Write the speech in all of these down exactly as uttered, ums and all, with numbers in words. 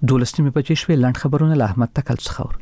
دولستیمه بچې شوې لاند خبرونه له احمد تکل څخه اور.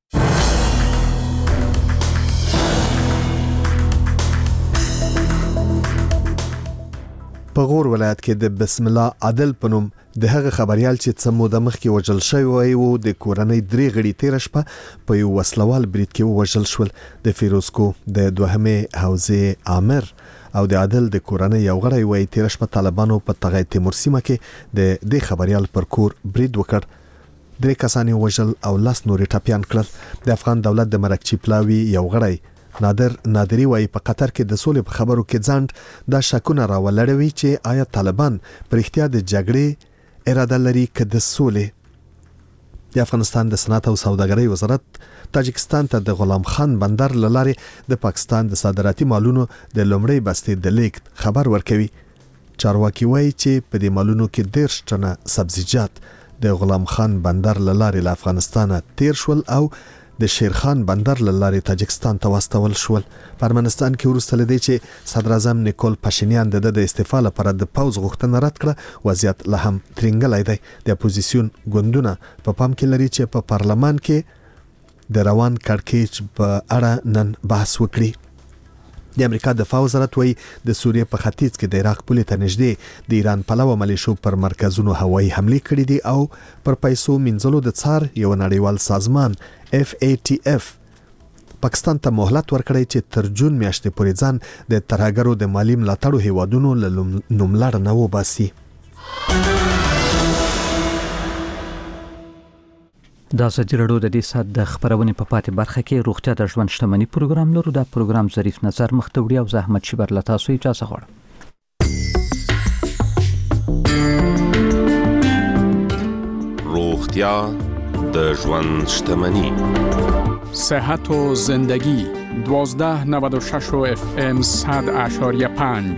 په غور ولایت کې د بسم الله عادل پنوم د هغه خبريال چې څه موده مخکې وژل شوی و د کورنۍ درې غړي تیر شپه په یو وسلوال برید کې وژل شول. د فیروزکو د دوهمه حوزه عامر او د عادل د کورنۍ یو غړی وای تیر شپه طالبانو په تغی تیمور سیمه کې د د خبريال پر کور برید وکړ. درې کسان وژل او لاس نورې ټاپیان کړل. د افغان دولت د مرکچی پلاوی یو غړی نادر نادری وای په قطر کې د سولې په خبرو کې ځند د شکونه راولړوي چې آیا طالبان پر اختیار د جګړې اراده لري که د سولې. د افغانستان د صنعت او سوداګرۍ وزارت تاجکستان ته د غلام خان بندر لارې د پاکستان د صادراتي مالونو د لومړی بستې د لیک خبر ورکوي. چارواکي وای چې په دې مالونو کې ډېر شتنه سبزیجات د غلام خان بندر لارې له افغانستان تیر شول او د شیرخان بندر لارې تاجکستان ته واستول شول. په ارمنستان کې وروسته لدی چې صدر اعظم نیکول پاشینیان د د استعفا لپاره د پاوز غوښتنه رد کړه، وضعیت له هم ترنګلای دی. د اپوزیسیون ګوندونه په پام کې لري چې په پارلمان کې د روان کړکېچ په اړه نن بحث وکړي. د امریکا دفاع وزارت وایي د سوریې په ختیځ کې د عراق پولې ته نږدې د ایران پلوه ملیشو پر مرکزونو هوایي حمله کړې دي او پر پیسو منځلو د څار یو نړیوال سازمان اف ای ټی اف پاکستان ته مهلت ورکړی چې تر جون میاشتې پورې ځان د ترهګرو د مالی ملاتړو هیوادونو له نوملړ نه وباسي. دا ازادي راډیو د دې سات د خبرونې په پاتې برخه کې روغتیا د ژوند شتمنۍ پروګرام لرو. دا پروګرام ظریف نظر مختوړي او زحمت شبر لتا سوې اجازه غواړم. روغتیا د ژوند شتمنۍ. صحت و زندگی دوازده نود و شش و اف ام صد اشاریه پنج.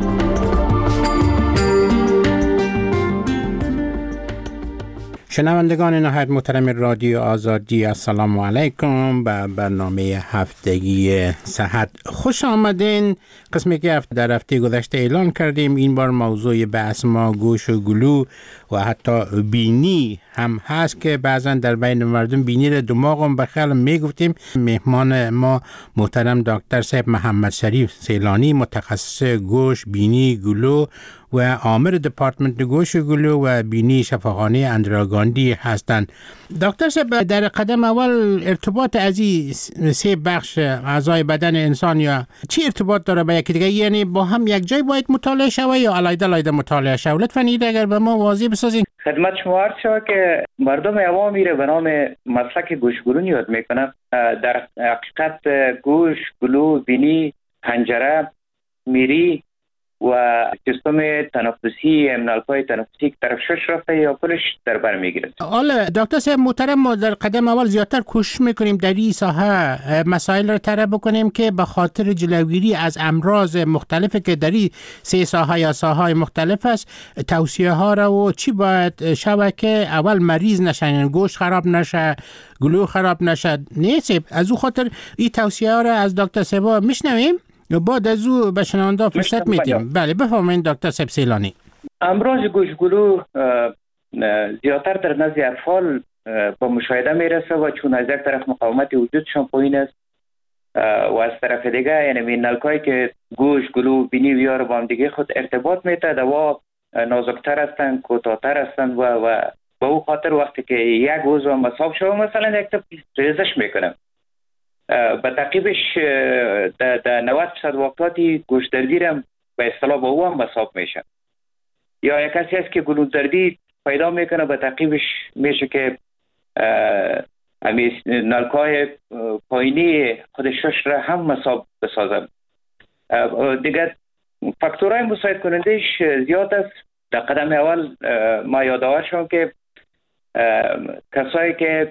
شنوندگان نهایت محترم رادیو آزادی، السلام علیکم. به برنامه هفتگی صحت خوش آمدین. قسمی که در هفته گذشته اعلان کردیم این بار موضوع بحث ما گوش و گلو و حتی بینی هم هست که بعضا در بین مردم بینی را دماغ هم بخیال میگفتیم. مهمان ما محترم دکتر صاحب محمد شریف سیلانی، متخصص گوش، بینی، گلو و عامر دپارتمنت گوش و گلو و بینی شفاخانه اندراگاندی هستند. دکتر صاحب، در قدم اول ارتباط از این سه بخش اعضای بدن انسان یا چی ارتباط داره با یکی دیگه؟ یعنی با هم یک جای باید مطالعه شوه یا علیحده علیحده مطالعه شوه؟ لطفاً این اگر به ما واضح بسازین. خدمت شما عرض شود که مردم عوامی را به نام مسلک گوشگلو یاد میکنند. در حقیقت گوش، گلو، بینی، حنجره، میری و سیستم تنفسی، امنالپای تنفسی که طرف شش رفته یا کلش در بر میگیرد. حالا دکتر صاحب محترم، ما در قدم اول زیادتر کوشش میکنیم در این ساحه مسائل را طرح بکنیم که به خاطر جلوگیری از امراض مختلفی که در این سه ساحه یا ساحه مختلف است توصیه ها را و چی باید شود که اول مریض نشن، گوش خراب نشه، گلو خراب نشه. نیست از او خاطر این توصیه ها را از دکتر صاحب میشنویم. بعد از او به شنونده فرصت میدیم. بله بفرمایید دکتر صاحب سیلانی. امراض گوشگلو زیادتر در نزد اطفال با مشاهده میرسه و چون از یک طرف مقاومت وجودشان پایین است و از طرف دیگه یعنی مینالکایی که گوش، گلو، بینی و یار با هم دیگه خود ارتباط میته دوا نازکتر هستند، کوتاه‌تر هستند و و به او خاطر وقتی که یک عضو مصاب شده مثلا یک تا ریزش میکنه به تعقیبش در نود درصد واقعاتی گوشدردی هم به اصطلاح با او هم مصاب میشه. یا یک کسی هست که گلودردی پیدا میکنه به تعقیبش میشه که نلکای پایینی خود شش را هم مصاب بسازن. دیگه فاکتورهای مساعد کنندهش زیاد است. در قدم اول ما یادآور شدم که کسایی که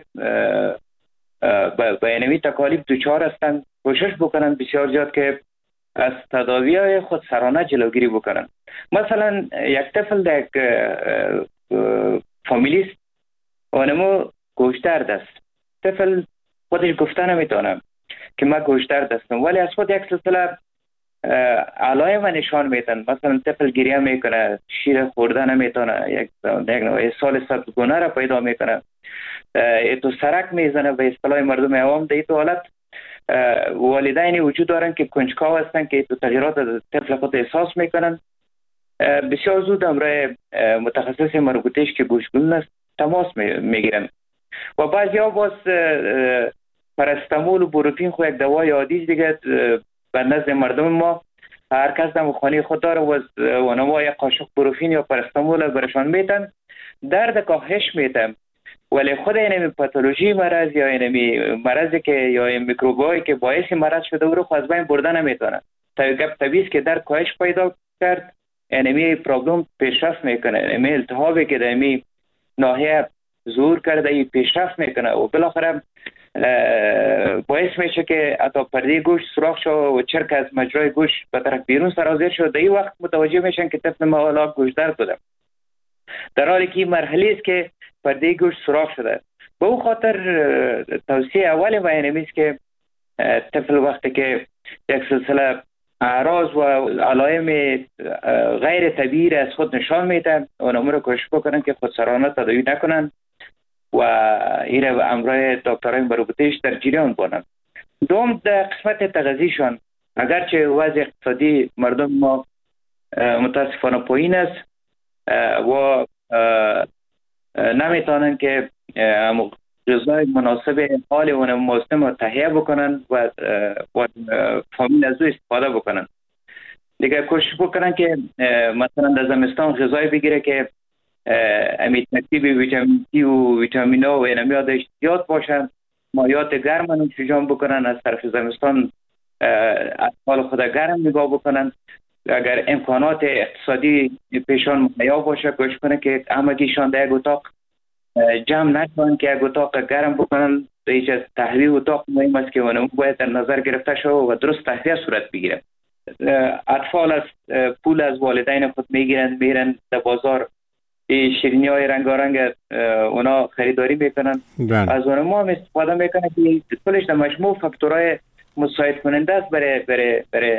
با اینمی تکالیف دوچار هستند کوشش بکنن بسیار زیاد که از تداوی خود سرانه جلوگیری بکنن. مثلا یک طفل در یک فامیلیست اونمو گوشترد است. طفل خودش گفته نمیتونه که من گوشترد هستم، ولی از خود یک سلسله علائم نشان میدن. مثلا طفل گریه میکنه، شیر خوردن نمیتونه، یک یک سال سبزگونه را پیدا میکنه، تو سرک میزنه. به اصطلاح مردم عوام در این حالت والدین وجود دارن که کنجکاو هستن که تو تغییرات طفل خود احساس میکنن. بسیار زود همراه متخصص مربوطهش که گوشگون است تماس میگیرن و بعضی ها باز پاراستامول و بروفین خو یک دوای عادی دیگه به نزد مردم ما هر کس در خانه خود داره و اونها یک قاشق بروفین یا پاراستامول برشان میتن، درد کاهش میتن، ولی خود این پاتولوژی مرض یا این مرضی که یا این میکروبایی که باعث مرض شده او رو از بین بردن نمیتونه. تا گپ طبیعی که در کاهش پیدا کرد، اینمی پرابلم پیشرفت میکنه، اینمی التهابی که در اینمی ناحیه ظهور کرده ای پیشرفت میکنه و بالاخره باعث میشه که حتی پرده گوشت سوراخ شد و چرک از مجرای گوشت به طرف بیرون سرازیر شد. در این وقت متوجه میشن که طفل ما حالا گوشت درد بوده، در حالی که این مرحله است که پرده گوشت سوراخ شده. به او خاطر توصیه اولی ما اینمی است که طفل وقتی که یک سلسله اعراض و علائم غیر طبیعی از خود نشان میدن، اونها رو کوشش بکنن که خودسرانه تداوی نکنن و این رو امرای دکترای مربوطهش در جریان بانن. دوم در قسمت تغذیه‌شان، اگرچه وضع اقتصادی مردم ما متاسفانه پایین است و نمیتونن که غذای مناسب حال و موسم تهیه بکنن و و فامیل از او استفاده بکنن. دیگه کوشش بکنن که مثلا در زمستان غذای بگیره که امی ترکیب ویتامین سی و ویتامین و اینمی ازش زیاد باشن، مایات گرم نوشیجان بکنن، از طرف زمستان اطفال خود گرم نگاه بکنن. اگر امکانات اقتصادی پیشان مهیا باشه کوشش کنن که همگیشان در یک اتاق جمع نکنن که یک اتاق گرم بکنن. هیچ از تهویه اتاق مهم است که اون باید در نظر گرفته شود و درست تهویه صورت بگیره. اطفال از پول از والدین خود میگیرن، میرن در بازار شیرینی های رنگارنگ اونا خریداری میکنن، از اون ما هم استفاده میکنن که کلش در مجموع فاکتورهای مساعد کننده است برای برای برای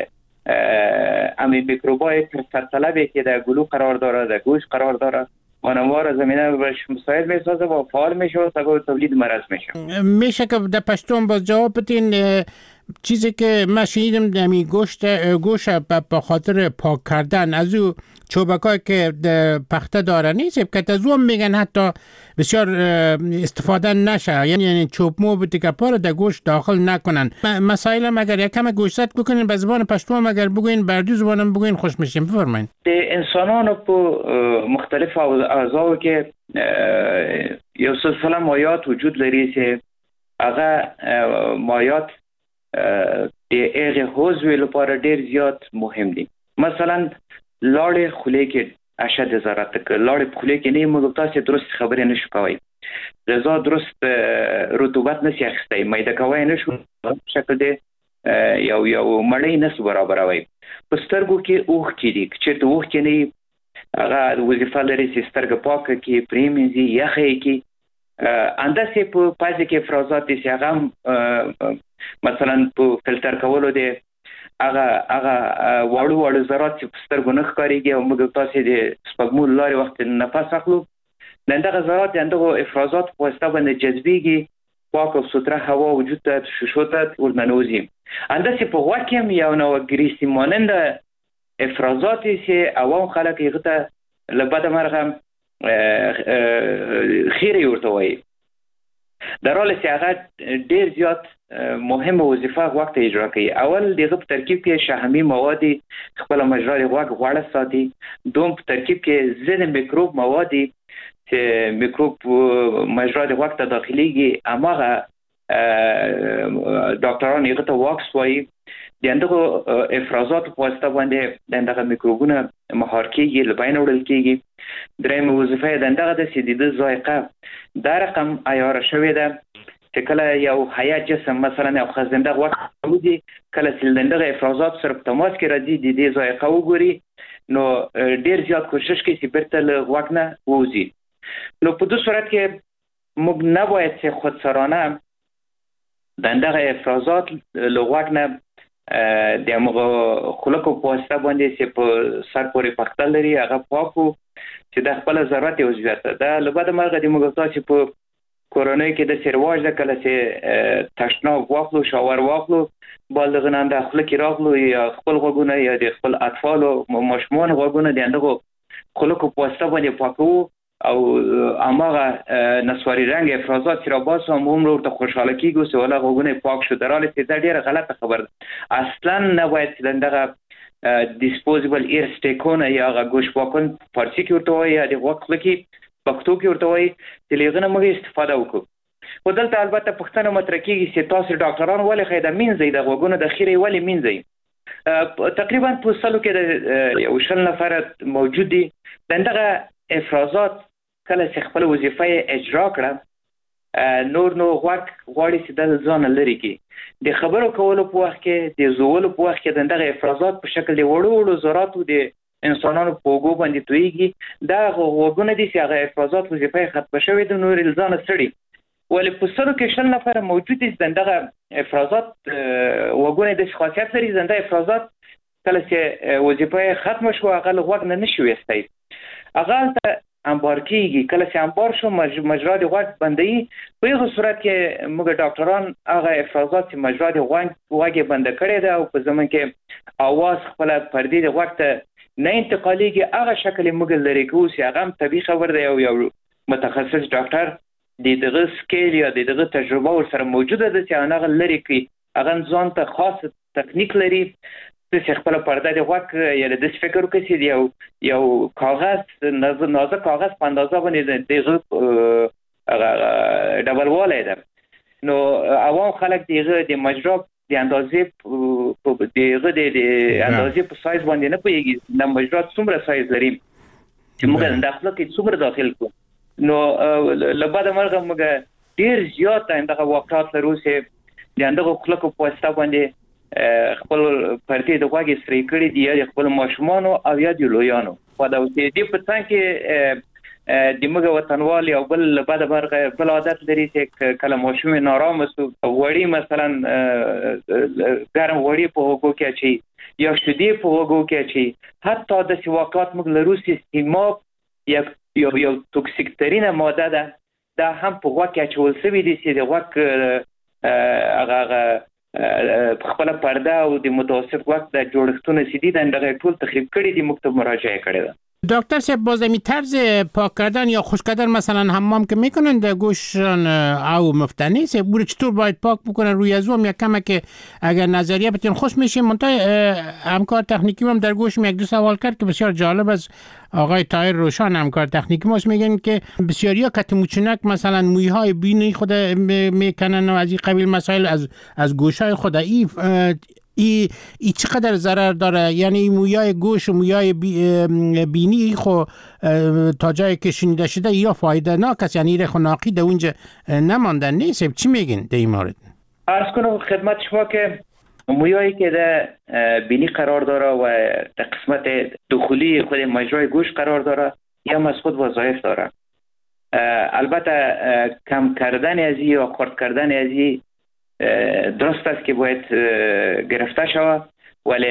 امی میکروبای کثرت طلبی که در گلو قرار داره، در گوشت قرار داره، اونها را زمینه برش مساعد میسازه و فعال میشه و تا تولید مرض میشه. میشه که در پشتون باز جواب بدین چیزی که من شنیدم دمی گوشت گوشت به خاطر پاک کردن از او چوبکایی که پخته داره نیست که از اون میگن حتی بسیار استفاده نشه، یعنی چوب مو دیگه پاره در گوشت داخل نکنن. مسائل مگر یکم گوشت بکنین به زبان پشتو مگر بگوین بردو زبانم بگوین خوش میشیم. بفرمایید. انسانان په مختلف اعضاء کې یو سلسله مایات وجود لري چې هغه مایات د هغه حوزوي لپاره ډیر زیات مهم دي. مثلا لاړې خولې کې اشد ضررت کوي، لاړې خولې کې نه موږ تاسو درست خبرې نشو کوي، غذا درست رطوبت نشي اخیستی، میده کوي نشو شکل دی یو یو مړی نس برابروي. په سترګو کې اوښ کې دي چې ته اوښ کې نه هغه وظیفه لري چې سترګه پاکه کې پریمینځي یخې کې انداسې په پازې کې افرازات دي چې هغه مثلا په فلټر کولو دی هغه هغه واړو واړو ذرات چې په سترګو نه ښکارېږي او موږ تاسې د سپږمو لارې وخت نفس اخلو، دغه ذرات دغه افرازات په واسطه باندې جذبېږي، پاک او سوتره هوا وجود ته ششو ته ورننوځي. انداسې په غوږ کې هم یو نوع ګریسي ماننده افرازات چې عوام خلک هغه ته له بده مرغه خیرې ورته وایي، در حالی چې هغه ډېر زیات مهمه وظیفه غوږ ته اجرا کوي. اول دغه په ترکیب کې شحمي مواد خپله مجرا د غوږ غوړه ساتي، دوم په ترکیب کې ضد میکروب مواد چې میکروب مجرا د غوږ ته داخليږي، هماغه ډاکټران هغه ته واکس وایي. دغه افرازات په واسطه باندې دغه میکروبونه مهار کېږي، له بینه وړل کېږي. درېیمه وظیفه یې دغه ده چې د ده ذایقه دا رقم عیاره شوې ده چې کله یو حیات جسم مثلا یو خزنده غوږ وځي، کله چې دغه افرازات سره په تماس کې راځي د دې ذایقه وګوري، نو ډېر زیات کوشش کوي چې بیرته له غوږ نه ووځي. نو په دې صورت کې موږ نباید چې خودسرانه دغه افرازات له غوږ نه د موږ خلکو په واسطه باندې چې په سر پورې پختل لري هغه پاکو چې د خپل ضرورت یو زیاته دا لبد مرغه د موږ تاسو په کورونای کې د سرواج د کله چې تشناب واخلو شاور واخلو بالغنان د خپل کې راغلو یا خپل غوګونه یا د خپل اطفال او ماشومان غوګونه د اندغه خلکو په واسطه باندې پاکو او اماغه نسواري رنگ افرازات چې را باسو هم عمر ته خوشاله کیږي چې ولا غوګونه پاک شو دراله چې دا ډیره غلطه خبر ده اصلا نه باید دغه ډیسپوزیبل ایر سټیکونه یا غوښ پاکون فارسی کې ورته وایي یا د وخت کې پښتو کې ورته وایي چې لغنه موږ استفاده وکړو خو دلته البته پښتنه مطرح کیږي چې تاسو ډاکټران ولې خیدا مینځي د غوګونو د خیره ولې مینځي تقریبا په سلو کې یو شل نفر موجود دي دغه افرازات کله چې خپل وظیفه اجرا کړه نور نو غوږ غواړي چې د ځان لري کې د خبرو کولو په وخت کې د زولو په وخت کې دغه افرازات په شکل د وړو وړو ذراتو د انسانانو په وګو باندې تویږي دا غوګونه دي چې هغه افرازات وظیفه ختم شوی د نور الزام سړي ولې په سلو کې شل نفر موجود دي دغه افرازات وګونه د خاصیت لري زنده افرازات کله چې وظیفه ختم شو هغه غوږ نه نشي وستای هغه ته انبار کیږي کله چې انبار شو مجرا د غوږ بندي په هغه صورت کې موږ ډاکټران هغه افرازات چې مجرا د غوږ غوږ بند کړي دا او په زمون کې اواز خپل پردي د غوږ ته نه انتقاليږي هغه شکل موږ لري کوو چې هغه طبي خبر دی او یو متخصص ډاکټر د دغه سکیل یا د دغه تجربه ور سره موجوده ده چې هغه لري کوي هغه ځان ته خاص تکنیک لري چې خپل پرده د غوږ یا د فکر کوي دی یو یو کاغذ نازک کاغذ په اندازه باندې دغه ډبل والای ده نو عوام خلک دغه د مجرا د اندازې په دغه د اندازې په سایز باندې نه پوهیږي د مجرا څومره سایز لري چې موږ داخله کې څومره داخل کو نو لبد مرغه موږ ډیر زیات دغه واقعات لرو چې د اندغه خلکو په واسطه باندې خپل پرتې د غوږی سری کړی دی یا خپل ماشومان او یا د لویانو په دا چې دی په څنګه کې د موږ وطنوال او بل بعد برغه بل عادت لري چې کله ماشوم نارام وسو وړي مثلا ګرم وړي په وګو کې چی یا شدي په وګو کې چی حتی د واقعات موږ لرو سیستماب یا یو یو توکسیک ترینه ماده ده دا هم په غوږ کې چول سوي دي چې د غوږ هغه خپل پرده او د متوسط وخت د جوړښتونو سیدی دغه ټول تخریب کړي دي مکتب مراجعه کړي ده دکتر صاحب باز می طرز پاک کردن یا خشک کردن مثلا حمام که میکنن در گوششان او مفتنی سه بوده چطور باید پاک بکنن روی از اون یا کمه که اگر نظریه بتین خوش میشه منتهای همکار تکنیکی هم در گوشم یک دو سوال کرد که بسیار جالب از آقای طاهر روشان همکار تکنیکی ماست میگن که بسیاری ها کت موچنک مثلا مویه های بینی خود میکنن و از این قبیل مسائل از از گوش های خود ای ای, ای چقدر ضرر داره یعنی مویای گوش و مویای بی بینی خو تا جایی که شنیده شده یا فایده ناک است یعنی رخ و ناقی در اونجا نماندن نیست چی میگین در این مورد؟ عرض کنم خدمت شما که مویایی که در بینی قرار داره و در قسمت دخولی خود مجرای گوش قرار داره یا از خود وظایف داره البته کم کردن ازی یا خرد کردن ازی درست است که باید گرفته شود ولی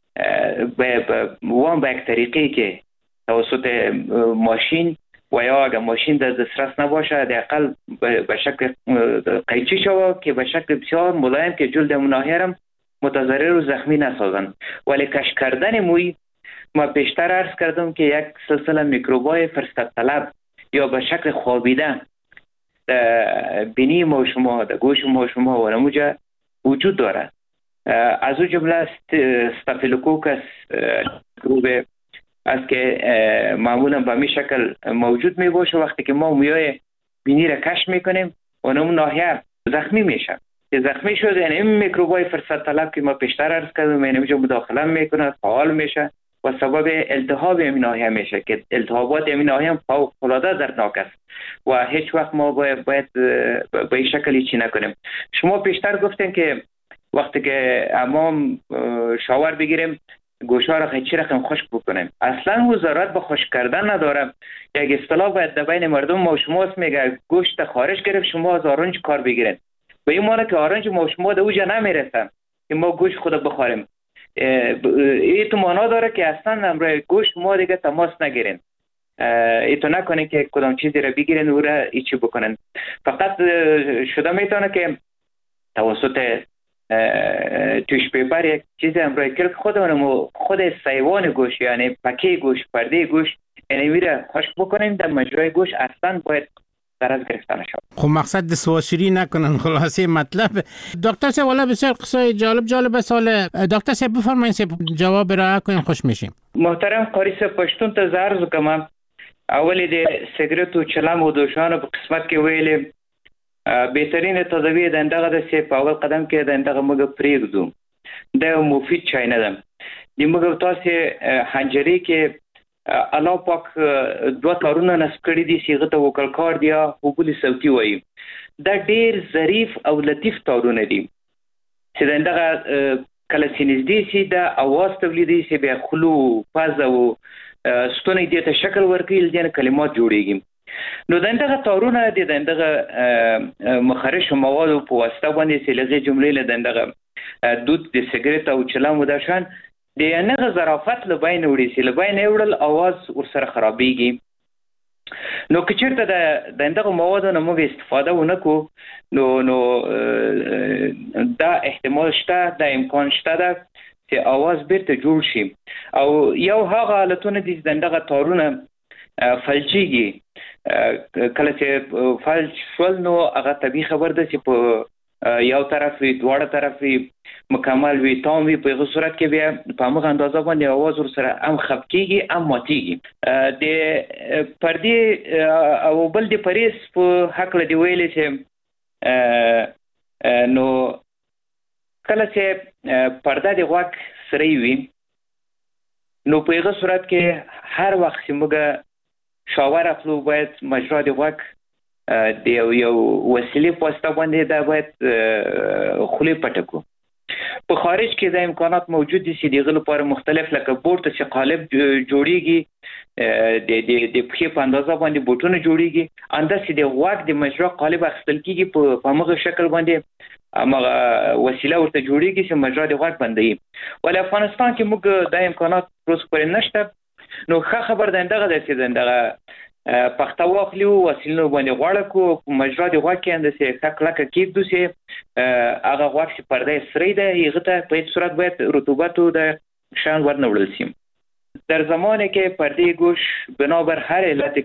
وان به یک طریقی که توسط ماشین و یا اگر ماشین در دسترس نباشه حداقل به شکل قیچی شود که به شکل بسیار ملایم که جلد مناهیرم متضرر و زخمی نسازند ولی کش کردن موی ما پیشتر عرض کردم که یک سلسله میکروبای فرصت طلب یا به شکل خوابیده بینی ما شما در گوش ما شما و نموجه وجود دارد از اون جمله استافیلوکوکس میکروب است که معمولا به می شکل موجود می باشه وقتی که ما مویای بینی را کش میکنیم و نمون ناحیه زخمی میشه که زخمی شده یعنی این میکروبای فرصت طلب که ما پیشتر عرض کردیم یعنی اینجا مداخله میکنه فعال میشه و سبب التهاب این ناحیه میشه که التهابات این ناحیه هم فوق العاده دردناک است و هیچ وقت ما باید, باید به این شکلی چی نکنیم. شما پیشتر گفتین که وقتی که امام شاور بگیریم گوشها را خیلی رقم خشک بکنیم اصلا او ضرورت به خشک کردن نداره. یک اصطلاح باید در بین مردم ما شماست میگه گوشت خارج گرفت شما از آرنج کار بگیرین به این معنی که آرنج ما شما در اوجا نمیرسن که ما گوشت خود بخوریم. این تو معنا داره که اصلا امروی گوشت ما دیگه تماس نگیرین، ایتو نکنه که کدام چیزی را بگیرین و را ایچی بکنن. فقط شده میتونه که توسط توش پیپر یک چیزی امروی کلک خودمون خود سیوان گوشت یعنی پکه گوشت، پرده گوشت اینمی را خشک بکنیم در مجرای گوشت اصلا باید درست گرفتن شد. خب مقصد دستواشیری نکنن خلاصه مطلب. دکتر صاحب والا بسیار قصه جالب جالب سال. دکتر صاحب بفرمایید جواب را کنین خوش میشیم. محترم قاری صاحب پشتون ته زارز کوم اولی د سیګریټ او چلم او دوشانو په قسمت کې ویلې بهترین تداوی دندغه د سی په اول قدم کې دندغه موږ پریږدو د مفید چای نه ده. د موږ تاسو حنجري کې الله پاک دوه کارونه نسکړي دي صيغه ته وکړ کاردیا او بل صوتي وایي. دا ډیر ظریف او لطیف تارونه دي چې دندغه کله سینځدي سي د اواز تولیدي سي به خلو فاز او ستونی دې ته شکل ورکړي لږه کلمات جوړيږي. نو دغه تارونه د دغه مخرج مواد په واسطه باندې سلغه جملې له دغه دود د سیګریټ او چلم وداشان د نه ظرافت لبین وړي سي لبین وړل اواز ورسره خرابيږي. نو که چیرته د دغه موادو نه موږ استفاده ونکو نو نو دا احتمال شته، دا امکان شته ده چې اواز بیرته جوړ شي او یو هغه حالتونه دي چې دغه تارونه فلجيږي. کله چې فلج شول نو هغه طبيعي خبر ده چې په یو طرف وي دواړه طرف وي مکمل وي تام وي په هغه صورت کې بیا په هغه اندازه باندې اواز ورسره هم خفقيږي هم ماتيږي. د پردي او بل د پریس په حق لدی ویلې چې نو کله چې پرده د غوږ سری وي نو په هغه صورت کې هر وخت چې موږ شاور اخلو باید مجرا د غوږ د یو وسیلې په واسطه باندې دا باید خولې پټ کړو. په خارج کې د امکانات موجود دي چې دغه لپاره مختلف لکه بورت چې قالب جوړیږي د د د په په اندازه باندې بوټونه جوړیږي انداسې د غوږ د مجرا قالب اخیستل کیږي په هغه شکل باندې امغه وسیله ورته جوړیږي چې مجرا د غوږ بندي. ولې افغانستان کې موږ د امکانات پروس پرې نشته نو ښه خبر ده دغه د چې دغه پښتو واخلو وسیله باندې غوړه کو مجرا د غوږ کې اندسه تکلک کېدو چې هغه غوږ چې پرده سری ده هغه ته په هیڅ صورت باید رطوبت او د شان ورنوړل شي. در زمانی که پرده گوش بنابر هر علت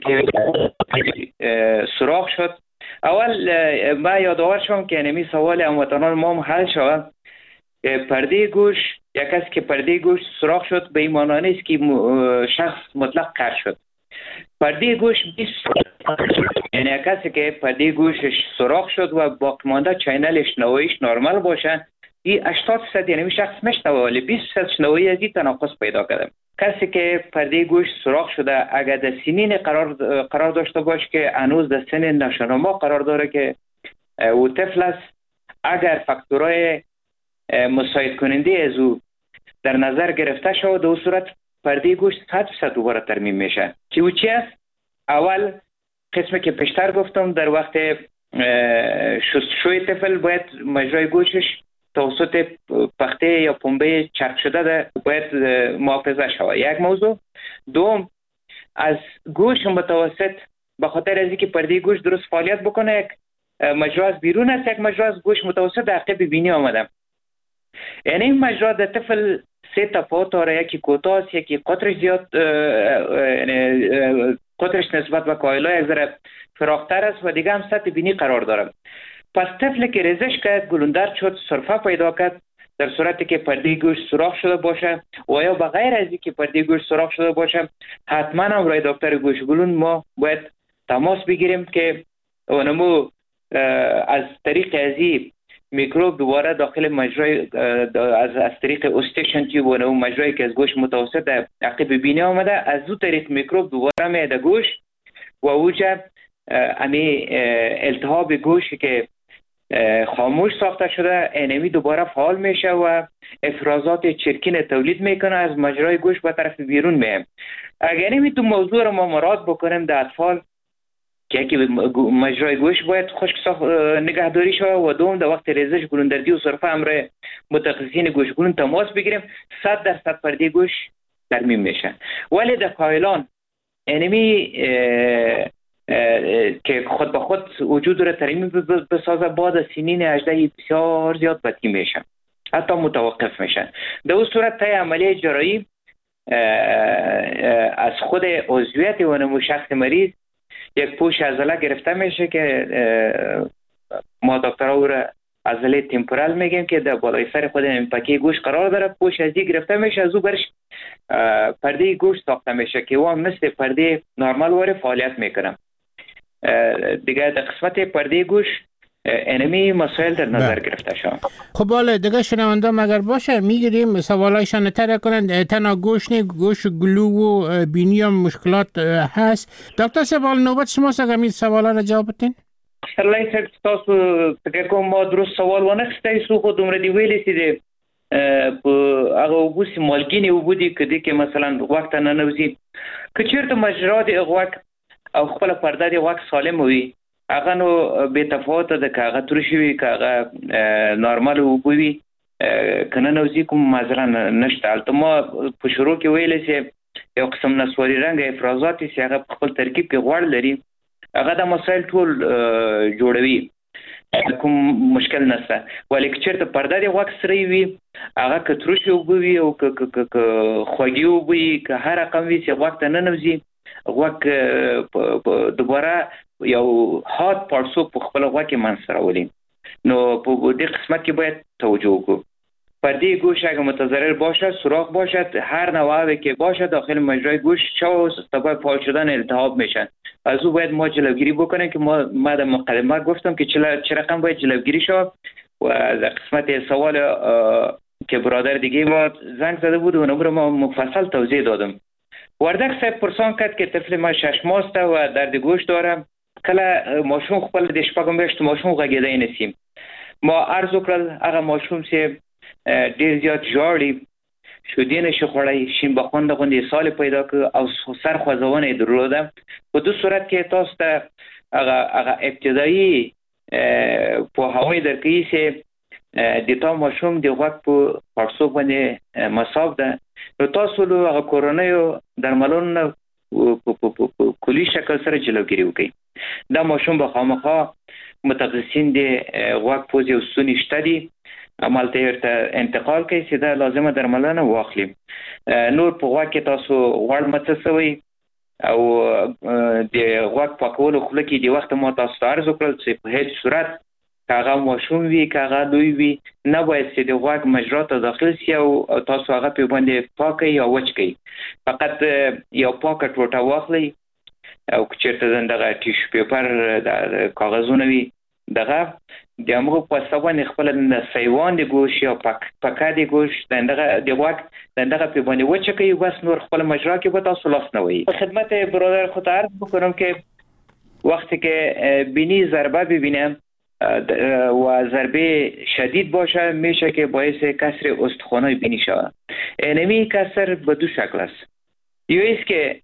که سوراخ شد اول ما یادآور شدم که اینمی سوال هموطنان ما هم حل شود. پرده گوش یک کسی که پرده گوش سوراخ شد به این معنی نیست که شخص مطلق قطع شد. پرده گوش یعنی یک کسی که پرده گوشش سوراخ شد و باقی مانده چینلش نوعیش نرمال باشه این هشتاد درصد یعنی شخص میشنوه ولی بیست درصد شنوایی از این تناقض پیدا کرده. کسی که پرده گوش سوراخ شده اگر در سنین قرار قرار داشته باشه که هنوز در سن ناشناما قرار داره که او طفل است، اگر فاکتورهای مساعد کننده از او در نظر گرفته شود در صورت پرده گوش صد درصد دوباره ترمیم میشه. که او چی است؟ اول قسمی که پیشتر گفتم در وقت شستشوی طفل باید مجرای گوشش توسط پخته یا پنبه چرک شده ده باید محافظه شود. یک موضوع. دوم از گوش متوسط به خاطر از اینکه پرده گوش درست فعالیت بکنه یک مجرا از بیرون است، یک مجرا از گوش متوسط در عقب بینی آمده. یعنی این مجرا در طفل سه تفاوت داره، یکی کوتاه است، یکی قطرش زیاد یعنی قطرش نسبت به کایلا یک ذره فراختر است و دیگه هم سطح بینی قرار داره. پس طفل که ریزش کرد گلوندر شد سرفه پیدا کرد در صورتی که پرده گوش سوراخ شده باشه و یا بغیر از اینکه پرده گوش سوراخ شده باشه حتما هم رای دکتر گوشگلون ما باید تماس بگیریم که اونمو از طریق ازی میکروب دوباره داخل مجرای از از طریق اوستیشن تیوب و اون مجرایی که از گوش متوسط در عقب بینی آمده از دو طریق میکروب دوباره میاد گوش و اوجا امی التهاب گوش که خاموش ساخته شده اینمی دوباره فعال میشه و افرازات چرکین تولید میکنه از مجرای گوش به طرف بیرون میه. اگر اینمی تو موضوع رو ما مراد بکنیم در اطفال که یکی مجرای گوش باید خشک نگهداری شود و دوم در وقت ریزش گلوندردی و سرفه همراه متخصصین گوشگلون تماس بگیریم. صد درصد پرده گوش ترمیم میشه. ولی در کایلان انمی که خود به خود وجود را ترمیم بسازه بعد از سنین هجده بسیار زیاد بدی میشه، حتی متوقف میشن. در اون صورت طی عملیه جراحی از خود عضویت و نمو شخص مریض یک پوش عضله گرفته میشه که ما دکترها او را عضله تمپورال میگیم که در بالای سر خود پکه گوش قرار داره. پوش از این گرفته میشه، از او برش پرده گوش ساخته میشه که او مثل پرده نرمال واره فعالیت میکنه. دیگه در قسمت پرده گوش انمی مسائل در نظر گرفته شد. خب بالا دیگه شنونده مگر باشه میگیریم سوالایشان تر کنند. تنها گوش نه، گوش گلو و بینی هم مشکلات هست. دکتر سوال نوبت شماست اگر می سوالا را جواب بدین. سرلای سر تاسو فکر کوم ما درست سوال ونخسته سو خود عمر دی ویلی سیده هغه وبوسی مالګینی وبودي کدی کې مثلا وخت نه نوځي که چیرته مجرا دی غوک او خپل پرده دی غوک سالم وي هغه نو به تفاوت ده که هغه ترشي وي که هغه نارمال وبوي کنه نوځي کوم مثلا نشته. البته ما په شروع کې ویل سي یو قسم نسواري رنګ افرازات چې هغه خپل ترکیب کې غوړ لري هغه د مسائل ټول جوړوي، کوم مشکل نشته. ولی که چیرته پرده دی غوک سری وي هغه که ترشي وبوي او که خوږي وبوي که هر رقم وي چې غوک ته نه نوځي غوک دوباره یو هات پارسو په خپل غوږ کې منځ راولي. نو په دې قسمت کې باید توجه وکړو. پرده گوش اگر متضرر باشد، سوراخ باشد، هر نوعی که باشد داخل مجرای گوش چه سبب فعال شدن التهاب میشن. از او باید ما جلوگیری بکنیم که ما ما در مقدمه گفتم که چه رقم باید جلوگیری شد. و در قسمت سوال که برادر دیگه ما زنگ زده بود و اون ما مفصل توضیح دادم. وردک صاحب پرسان کرد که طفل ما شش ماست و درد گوش داره. کله ماشوم خپل د شپږم میاشتو ماشوم غږیدای نسیم. ما عرض وکړل هغه ماشوم چې ډیر زیات ژاړي، شیدې نشي خوړی، شین بخونده غوندې اسهال پیدا کړ او سر خوځونه یې درلوده. په دې صورت کې تاسو ته هغه هغه ابتدایي پوهاوی درکوي چې د تا ماشوم د غوږ په پړسوب باندې مصاب ده. نو تاسو له هغه کورنیو درملونو په کلي شکل سره جلوگیری وکړئ. دا ماشوم به خامخا متخصصین د غوږ پوزې او ستوني شته دي عملته ورته انتقال کوي چې دا لازمه درملنه واخلي. نور په غوږ کې تاسو غوړ مڅڅوي او د غوږ پاکولو خوله کې د وخت ما تاسو ته عرض وکړل چې په هیڅ صورت هغه ماشوم وي که هغه لوی وي نه باید چې د غوږ مجرا ته داخل شي او تاسو هغه په باندې پاکي یا وچ کړئ. فقط یو پاکه ټوټه واخلئ او که چېرته دغه ټیشو پیپر د کاغذونه وي دغه د هغو په واسطه باندې خپله سیوان د ګوش یا پکه د ګوش د غوږ د دغه په باندې وچه کوي، بس نور خپل مجرا کې به تاسو لاس نه وهئ. خدمت برادر خود عرض بکنم که وقتی که بینی ضربه ببینم و ضربه شدید باشه میشه که باعث کسر استخوان‌های بینی شود. اینمی کسر به دو شکل است. یکی است که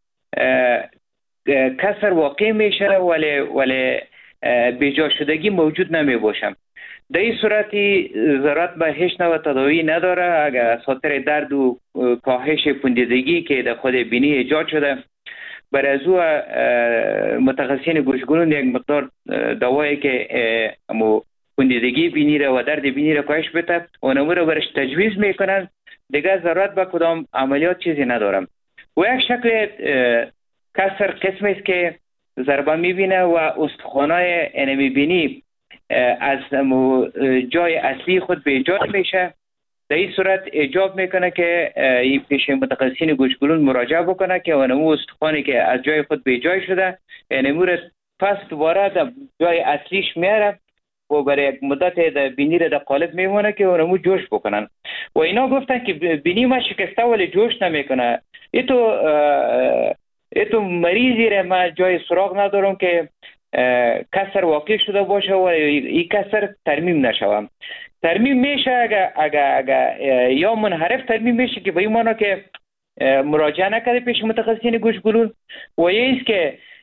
کسر واقع میشه ولی ولی بیجا شدگی موجود نمی باشم. در این صورتی ضرورت به هیچ نوع تداوی نداره. اگر خاطر درد و کاهش پوندیدگی که در خود بینی ایجاد شده برای از او متخصصین گوشگلون یک مقدار دوایی که پوندیدگی بینی را و درد بینی را کاهش بده اونمو را برش تجویز میکنن. دیگه ضرورت به کدام عملیات چیزی ندارم. و یک شکل کسر قسمی است که ضربه میبینه و استخوانای انمی بینی از جای اصلی خود به ایجاد میشه. در این صورت ایجاب میکنه که این پیش متخصصین گوشگلون مراجعه بکنه که اونمو استخوانی که از جای خود به جای شده انمو را پس دوباره در جای اصلیش میاره و برای یک مدت در بینی را در قالب میمونه که اونمو جوش بکنن. و اینا گفتن که بینی ما شکسته ولی جوش نمیکنه. ایتو ایتو مریضی را ما جای سراغ ندارم که کسر واقع شده باشه و این کسر ترمیم نشوم. ترمیم میشه اگر اگر اگر یا منحرف ترمیم میشه که به این معنی که مراجعه نکرده پیش متخصصین گوشگلون و یه ایست که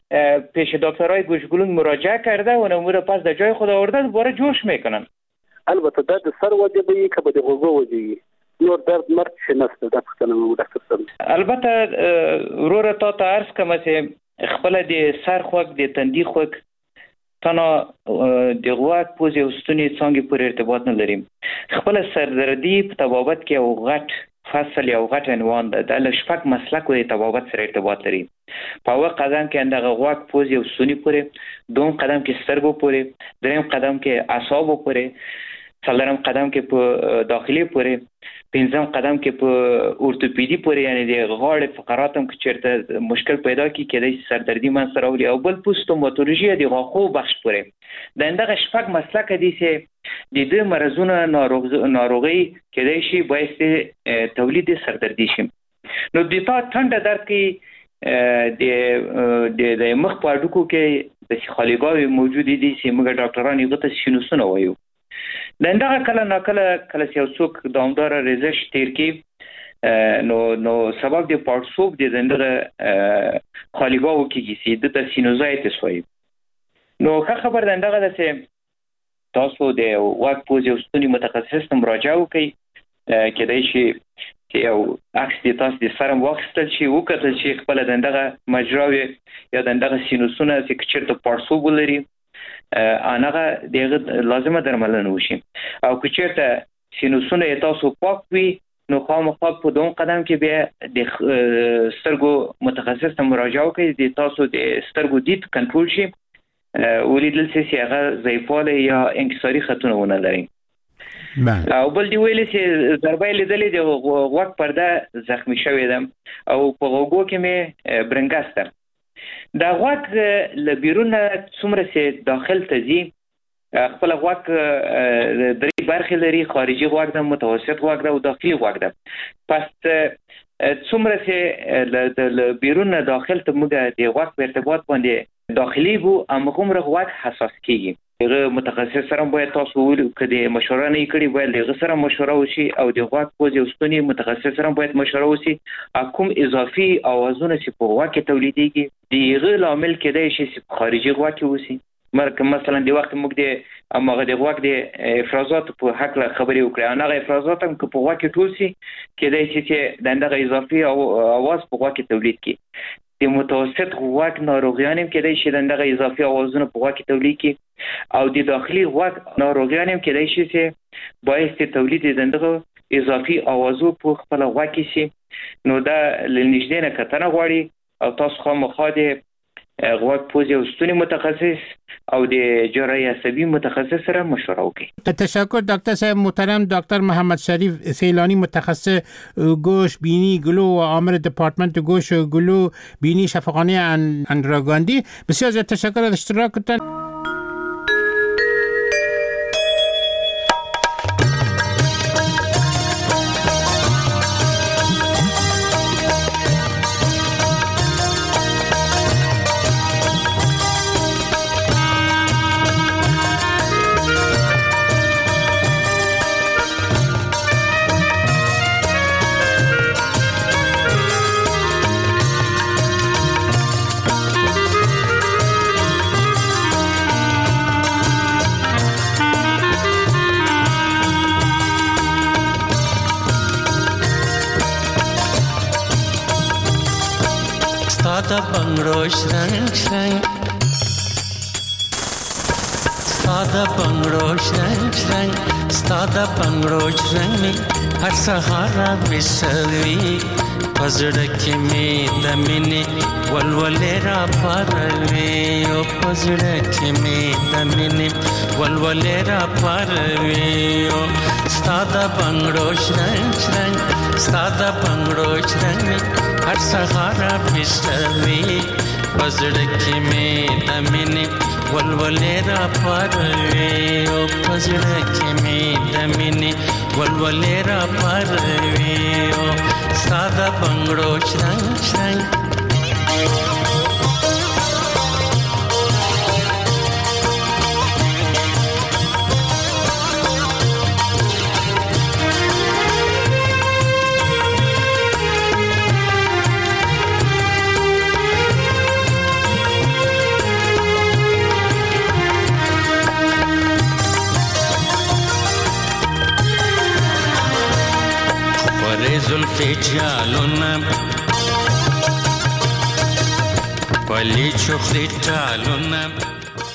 پیش دکترای گوشگلون مراجعه کرده و نمونه پس در جای خود آورده دوباره جوش میکنن. البته دا د سر وجه به که به د غوږو وجه نور درد مرد شي نسته د پښتنه مو ډاکټر صاحب. البته وروره تا ته عرض کوم چې خپل د سر خوږ د تندي خوږ تنها د غوږ پوزې او ستوني څنګه پورې ارتباط نه لري. خپل سردردي په تبابت کې او غټ فصل یو غټ عنوان ده د شپږ مسلک او تبابت سره ارتباط لري. په اول قدم کې اندغه غوږ پوزې او ستوني پورې، دوم قدم کې سترګو پورې، دریم قدم کې اعصابو پورې، څلورم قدم کې په داخلي پورې، پنځم قدم کې په اورتوپیدي پورې، یعنی د غاړې فقرات هم چیرته مشکل پیدا کی کېدای شي سردردي منځ راوړي، او بل پوستوماتولوژي د غاښو بخش پورې. د اندغه شپږ مسلک دي چې د دې مرزونه ناروغي کېدای شي باعث تولید سردردي شي. نو د تا ټنډه درد کې د د مخ په اډوکو کې د خالیګاوي موجود دي چې موږ ډاکټران یې غته سینوسونه وایو. د اندغه کله ناکله کله یو څوک دوامدار ریزش تیر کی نو نو سبب د پارسوب د اندغه خالیګاو کېږي چې د سینوزایتس وایي. نو ښه خبر د اندغه د تاسو د غوږ پوزې او ستوني متخصص ته مراجعه وکړئ. کېدای شي چې یو عکس د تاسو د سرم واخیستل شي، وکتل شي خپل د اندغه مجراوي یا د اندغه سینوسونه چې چیرته پارسوب ولري انغه دغه لازمه درملنه وشي. او که چیرته سینوسونه تاسو پاک وي نو خامخا په دوم قدم کې بیا د سترګو متخصص ته مراجعه وکړئ د تاسو د سترګو دید کنټرول شي، ولیدل شي چې هغه ضعیفاله یا انکساري خطونه ونه لري. او بل دی ویل چې ضربه لیدلې د غوږ پرده زخمی شوې ده او په غوږو کې مې برنګاسته. دا غوږ له بیرونه څومره چې داخل ته ځي خپل غوږ درې برخې لري، خارجي غوږ ده، متوسط غوږ ده او داخلي غوږ ده. پس څومره چې له بیرونه داخل ته موږ د غوږ په ارتباط باندې داخلي وو همغومره غوږ حساس کیږي. هغه متخصص سره باید تاسو ویل کړي مشوره نه کړي باید هغه سره مشوره وشي او د غوږ پوزې او ستوني متخصص سره باید مشوره وشي. کوم اضافي اوازونه چې په غوږ کې تولیدېږي دغه لامل کېدای شي چې خارجي غوږ کې وسی. مرکه مثلا د وخت موږ د امغه د غوږ د افرازات په حق له خبرې وکړو، هغه افرازات هم په غوږ کې ټول شي کېدای شي چې دغه اضافي اواز په غوږ کې تولید کړي. د متوسط غوږ ناروغیان هم کېدای شي دغه اضافي اوازونه په غوږ کې تولید کړي، او د داخلي غوږ ناروغیان هم کېدای شي چې باعث تولید دغه اضافي اوازو په خپل غوږ کې شي. نو دا لنیږدې نه کتنه غواړي او تاسو خامخا د غوږ پوزې او ستوني متخصص او د جراحي عصبي متخصص سره مشوره وکړي. تشکر دکتر صاحب محترم. دکتر محمد شریف سیلانی متخصص گوش بینی گلو و عامل دپارتمنت گوش گلو بینی شفاخانه اندراگاندی، بسیار زیاد تشکر از اشتراکتان. Sada bangro shrang shrang, sada bangro shrang shrang, sada bangro shrang me har sahara bisavi, pazrak me damine walwalera parve, o pazrak me damine walwalera parve, o sada bangro shrang shrang, sada bangro shrang me har sahara bisavi, pazrak me damine walwalera parve, o pazrak me damine walwalera parve, o sada bangro shrang shrang. چخلی جالونم ولی چخلی جالونم